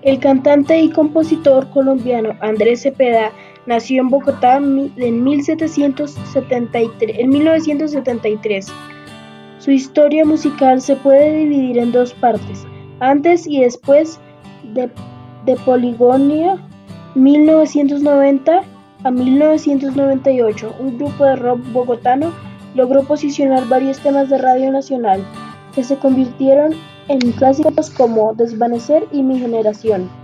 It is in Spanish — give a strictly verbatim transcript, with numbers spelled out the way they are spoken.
El cantante y compositor colombiano Andrés Cepeda nació en Bogotá en mil novecientos setenta y tres. Su historia musical se puede dividir en dos partes: antes y después de, de Poligonía, mil novecientos noventa a mil novecientos noventa y ocho. Un grupo de rock bogotano logró posicionar varios temas de Radio Nacional, que se convirtieron en clásicos como Desvanecer y Mi Generación.